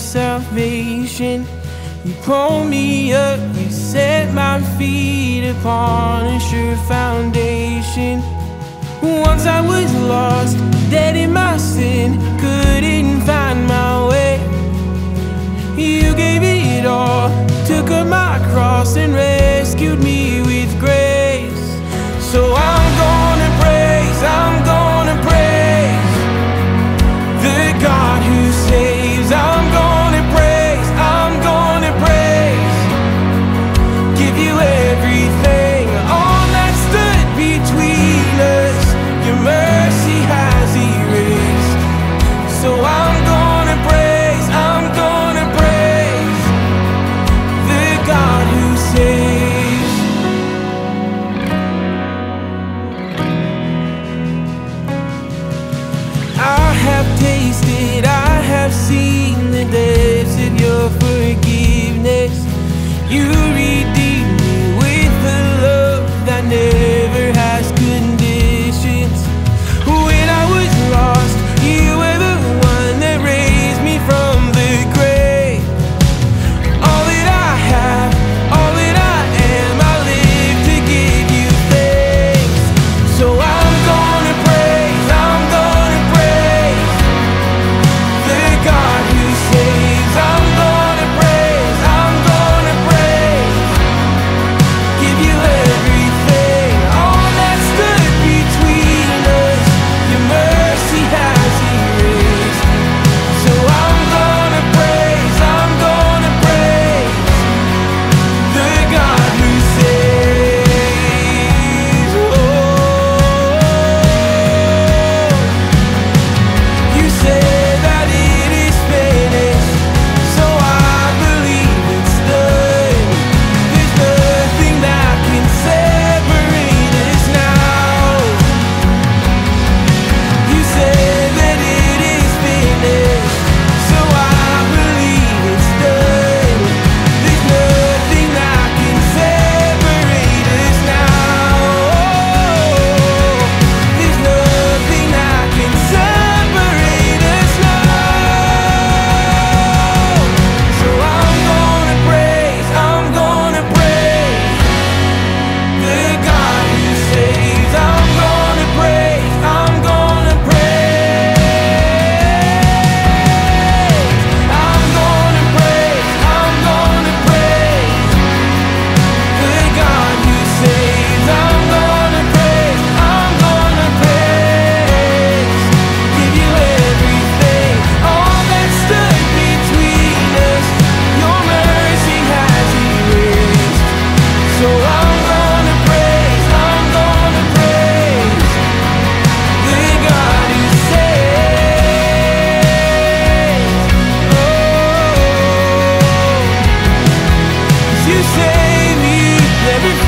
salvation. You pulled me up, you set my feet upon a sure foundation. Once I was lost, dead in my sin, couldn't find my way. You gave it all, took up my cross and rescued me with grace. So I'm gonna praise the God who saves. I'm gonna praise, give you everything. All that stood between us, your mercy has erased. So I'm gonna praise the God who saves. I have tasted, I have seen the depths of your forgiveness. You redeemed me with a love that never has conditions. When I was lost, you were the one that raised me from the grave. All that I have, all that I am, I live to give you thanks. So I'm gonna praise the God who saves. I'm gonna praise, give you everything. All that stood between us, your mercy has erased. So I'm gonna praise the God who saves. You said that it is finished, so I believe it's done. There's nothing that can separate us now. You said that it is finished, so I believe it's done. There's nothing that can separate us now. There's nothing that can separate us now. So I'm gonna praise the God who saves. I'm gonna praise I'm gonna praise the God who saves. I'm gonna praise, give you everything. All that stood between us, your mercy has erased. So I'm gonna praise the God who saves. Oh, 'cause you save me, never